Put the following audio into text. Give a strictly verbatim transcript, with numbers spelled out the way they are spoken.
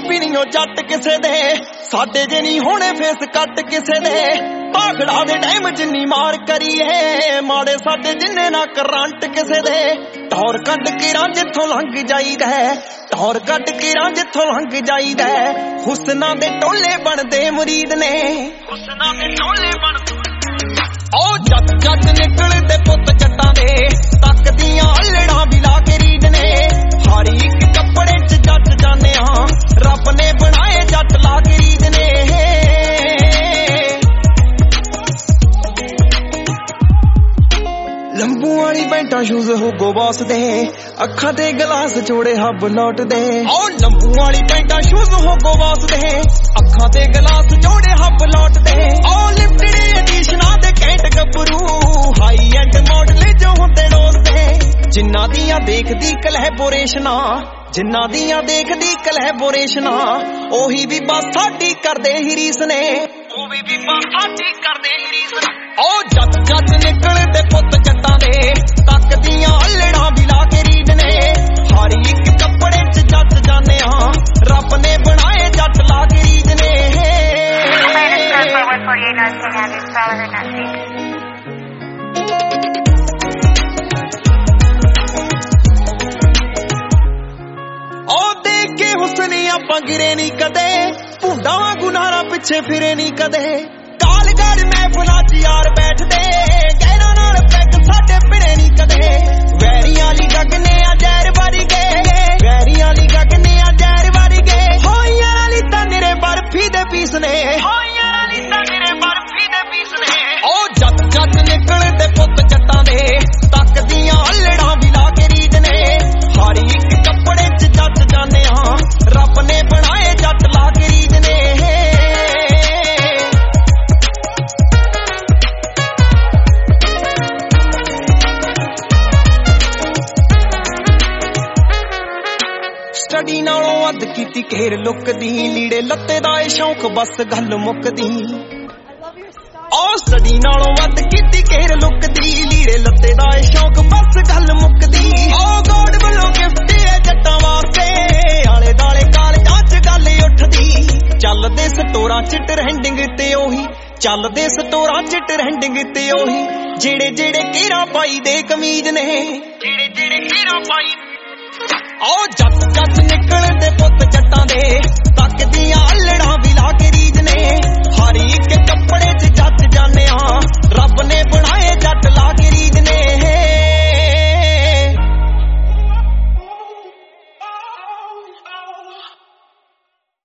ਵੀ ਨਹੀਂ ਉਹ ਜੱਟ ਕਿਸੇ ਦੇ, ਸਾਡੇ ਜੇ ਨਹੀਂ ਹੋਣੇ ਫੇਸ ਕੱਟ ਕਿਸੇ ਦੇ। ਭਾਖੜਾ ਦੇ ਟਾਈਮ ਜਿੰਨੀ ਮਾਰ ਕਰੀਏ, ਮਾੜੇ ਸਾਡੇ ਜਿੰਨੇ ਨਾ ਕਰੰਟ ਕਿਸੇ ਦੇ। ਟੌਰ ਕੱਢ ਕੇ ਰਾਂ ਜਿੱਥੋਂ ਲੰਘ ਜਾਈਦਾ, ਟੌਰ ਕੱਢ ਕੇ ਰਾਂ ਜਿੱਥੋਂ ਲੰਘ ਜਾਈਦਾ। ਹੁਸਨਾਂ ਦੇ ਟੋਲੇ ਬਣਦੇ ਮੁਰੀਦ ਨੇ, ਹੁਸਨਾਂ ਦੇ ਟੋਲੇ ਬਣਦੇ। ਉਹ ਜੱਟ ਜੱਟ ਨਿਕਲਦੇ ਪੁੱਤ ਜੱਟਾਂ ਦੇ, ਤੱਕਦੀਆਂ ਅਲੜਾਂ ਵੀ ਲਾ ਕੇ ਰੀਡ ਨੇ। ਹਰ ਇੱਕ ਕੱਪੜੇ ਚ ਜੱਟ ਜਾਂਦੇ ਹਾਂ, ਰੱਬ ਨੇ ਬਣਾਏ ਜੱਟ ਲਾ ਕੇ ਰੀਡ ਨੇ। ਲੰਬੂ ਵਾਲੀ ਪੈਂਟਾਂ ਸ਼ੂਜ਼ ਹੁਗੋ ਬਾਸ ਦੇ, ਅੱਖਾਂ ਤੇ ਗਲਾਸ ਚੋੜੇ ਹੱਬ ਲੋਟ ਦੇ। ਉਹ ਲੰਬੂ ਵਾਲੀ ਪੈਂਟਾਂ ਸ਼ੂਜ਼ ਹੁਗੋ ਬਾਸ ਦੇ, ਅੱਖਾਂ ਤੇ ਗਲਾਸ ਚੋੜੇ ਹੱਬ ਲੋਟ ਦੇ। ਉਹ ਲਿਫਟਡ ਐਡੀਸ਼ਨਾਂ ਦੇ ਕੈਂਟ ਗੱਭਰੂ, ਹਾਈ ਐਂਡ ਮਾਡਲ ਜੋ ਹੁੰਦੇ ਦੋਸਤੇ। ਜਿਨ੍ਹਾਂ ਦੀਆਂ ਦੇਖਦੀ ਕਲੈਬੋਰੇਸ਼ਨਾਂ, ਜਿਨ੍ਹਾਂ ਦੀਆਂ ਦੇਖਦੀ ਕਲੈਬੋਰੇਸ਼ਨਾਂ, ਉਹੀ ਵੀ ਬਸ ਸਾਡੀ ਕਰਦੇ ਹੀ ਰੀਸ ਨੇ, ਉਹੀ ਵੀ ਬਸ ਸਾਡੀ ਕਰਦੇ ਹੀ ਰੀਸ ਨੇ। ਉਹ ਜੱਟ ਜੱਟ ਨਿਕਲਦੇ ਪੁੱਤ ਜੱਟਾਂ ਦੇ, ਤੱਕਦੀਆਂ ਅਲੜਾਂ ਵੀ ਲਾ ਕੇ ਰੀਡ ਨੇ। ਹਰ ਇੱਕ ਕੱਪੜੇ ਚ ਜੱਟ ਜਾਂਦੇ ਹਾਂ, ਰੱਬ ਨੇ ਬਣਾਏ ਜੱਟ ਲਾ ਕੇ ਰੀਡ ਨੇ। ਉਹ ਦੇਖ ਕੇ ਹੁਸਨੀ ਆਪਾਂ ਗਿਰੇ ਨੀ ਕਦੇ, ਭੁੰਡਾ ਵਾਂਗੂ ਨਾਰਾ ਪਿੱਛੇ ਫਿਰੇ ਨੀ ਕਦੇ। ਕਾਲਗੜ ਮਹਿਫਲਾਂ ਚ ਯਾਰ ਬੈਠਦੇ, ਗਹਿਰਾਂ ਨਾਲ ਪੈਗ ਸਾਡੇ ਪਿੜੇ ਨੀ ਕਦੇ। ਵੈਰੀਆਂ ਵਾਲੀ ਗੱਗ ਨੇ ਆ ਜ਼ਹਿਰ ਵਰਗੇ, ਵੈਰੀਆਂ ਵਾਲੀ ਗੱਗ ਨੇ ਆ ਜ਼ਹਿਰ ਵਰਗੇ। ਹੋਈਆਂ ਵਾਲੀ ਤਾਂ ਨਿਰੇ ਬਰਫੀ ਦੇ ਪੀਸ ਨੇ, ਹੋਈਆਂ ਵਾਲੀ ਤਾਂ ਨਿਰੇ ਬਰਫੀ ਦੇ ਪੀਸ ਨੇ। ਉਹ ਜੱਟ ਜੱਟ ਨਿਕਲਦੇ ਪੁੱਤ ਜੱਟਾਂ ਦੇ, ਤੱਕਦੀਆਂ ਅਲੜਾਂ ਵੀ ਲਾ ਕੇ ਰੀਡ ਨੇ। ਹਰ ਇੱਕ ਕੱਪੜੇ ਚ ਜੱਟ ਜਾਂਦੇ ਹਾਂ, ਰੱਬ ਨੇ ਬਣਾਏ ਜੱਟ ਲਾ ਕੇ ਰੀਡ ਨੇ। ਸਟੱਡੀ ਨਾਲੋਂ ਵੱਧ ਕੀਤੀ ਘੇਰ ਲੁੱਕਦੀ, ਲੀੜੇ ਲੱਤੇ ਦਾ ਏ ਸ਼ੌਂਕ ਬਸ ਗੱਲ ਮੁੱਕਦੀ। ਉਹ ਸਟੱਡੀ ਨਾਲੋਂ ਵੱਧ ਕੀਤੀ ਘੇਰ ਲੁੱਕਦੀ, ਲੀੜੇ ਲੱਤੇ ਦਾ ਏ ਸ਼ੌਂਕ ਬਸ ਗੱਲ ਮੁੱਕਦੀ। ਉਹ ਗੋਡ ਵੱਲੋਂ ਗਿਫਟ ਏ ਜੱਟਾਂ ਵਾਸਤੇ, ਆਲੇ ਦਾਲੇ ਕਾਲਜਾਂ ਚ ਗੱਲ ਉੱਠਦੀ। ਚੱਲਦੇ ਸਟੋਰਾਂ ਚ ਟ੍ਰੈਂਡਿੰਗ ਤੇ ਉਹੀ, ਚੱਲਦੇ ਸਟੋਰਾਂ ਚ ਟ੍ਰੈਂਡਿੰਗ ਤੇ ਉਹੀ। ਜਿਹੜੇ ਜਿਹੜੇ ਘੇਰਾ ਪਾਈ ਦੇ ਕਮੀਜ਼ ਨੇ, ਜਿਹੜੇ ਜਿਹੜੇ ਘੇਰਾ ਪਾਈ। ਉਹ ਜੱਟ ਜੱਟ ਨਿਕਲਦੇ ਪੁੱਤ ਜੱਟਾਂ ਦੇ।